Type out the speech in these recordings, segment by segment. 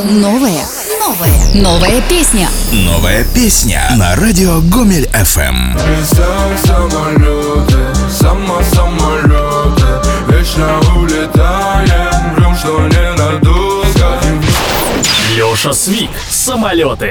Новая песня. Новая песня на радио Гомель FM. Самолеты, самолеты, вечно улетаем, врем, что ненадолго. Леша Свик, самолеты.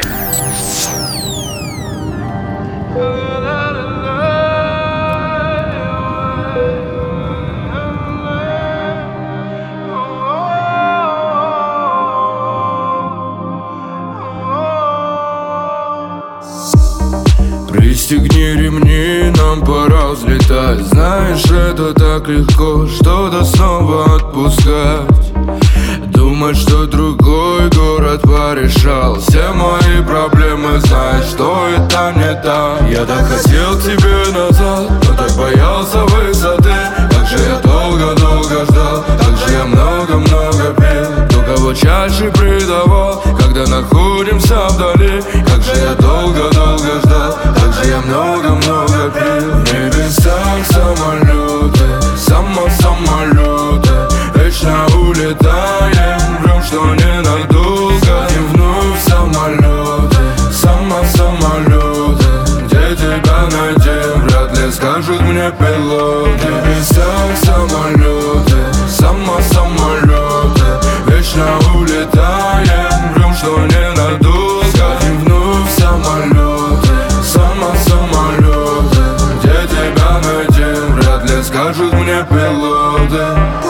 Пристегни ремни, нам пора взлетать. Знаешь, это так легко, что-то снова отпускать. Думать, что другой город порешал все мои проблемы, знаешь, что это не так. Я так хотел к тебе назад, но так боялся высоты. Как же я долго-долго ждал, как же я много-много пил. Кто кого чаще предавал, когда находимся вдали. Как же я долго-долго ждал, как же я много-много пил. В небесах самолеты, самолеты, вечно улетаем, врем, что ненадолго. И вновь самолеты, самолеты, где тебя найдем, вряд ли скажут мне пилоты. В небесах самолеты, самолеты, вечно улетаем, врем, что ненадолго. И вновь самолеты, самолеты, где тебя найдем, вряд ли скажут мне пилоты.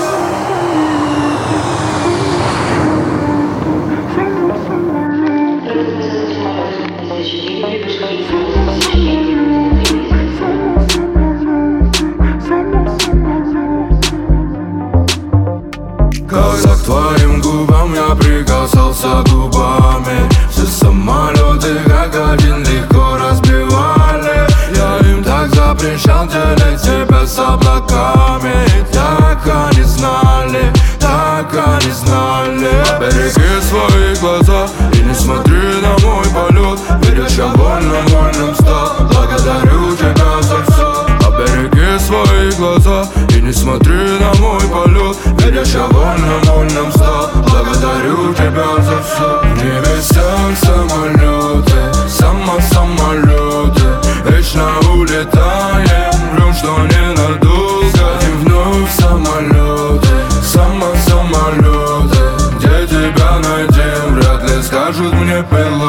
Когда к твоим губам я прикасался губами, все самолеты как один легко разбивали. Я им так запрещал делить тебя с облаками. И так они знали, Береги свои глаза и не смотри на мой полет. Видишь, я вольным стал, благодарю тебя за все. Береги свои глаза и не смотри на мой полет. Видишь, я вольным стал, благодарю тебя за все. В небесах самолеты, самолеты, вечно улетаем, врем, что ненадолго. И вновь самолеты, самолеты, где тебя найдем, вряд ли скажут мне пилоты.